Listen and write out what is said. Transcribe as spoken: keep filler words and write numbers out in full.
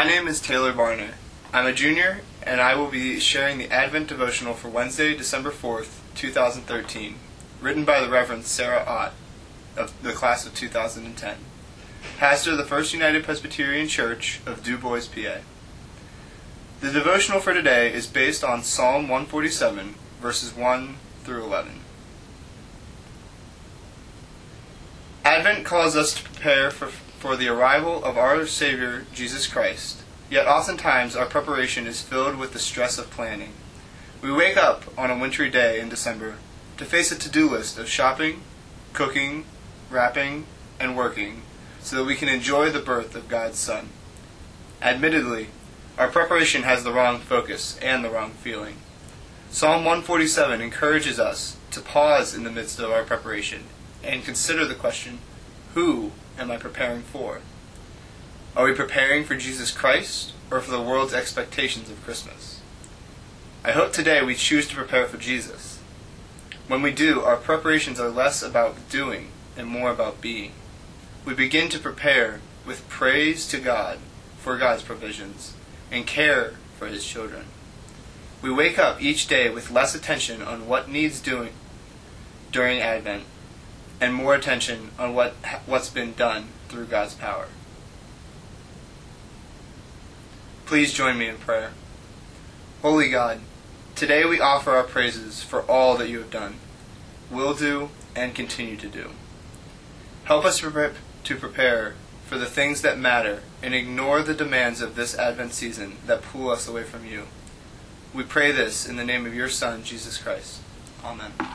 My name is Taylor Barney. I'm a junior, and I will be sharing the Advent devotional for Wednesday, December fourth, two thousand thirteen, written by the Reverend Sarah Ott of the class of two thousand ten, pastor of the First United Presbyterian Church of Du Bois, P A. The devotional for today is based on Psalm one forty-seven, verses one through eleven. Advent calls us to prepare for, for the arrival of our Savior, Jesus Christ, yet oftentimes our preparation is filled with the stress of planning. We wake up on a wintry day in December to face a to-do list of shopping, cooking, wrapping, and working so that we can enjoy the birth of God's Son. Admittedly, our preparation has the wrong focus and the wrong feeling. Psalm one forty-seven encourages us to pause in the midst of our preparation and consider the question, who am I preparing for? Are we preparing for Jesus Christ or for the world's expectations of Christmas? I hope today we choose to prepare for Jesus. When we do, our preparations are less about doing and more about being. We begin to prepare with praise to God for God's provisions and care for His children. We wake up each day with less attention on what needs doing during Advent and more attention on what, what's been done through God's power. Please join me in prayer. Holy God, today we offer our praises for all that you have done, will do, and continue to do. Help us to prepare for the things that matter and ignore the demands of this Advent season that pull us away from you. We pray this in the name of your Son, Jesus Christ. Amen.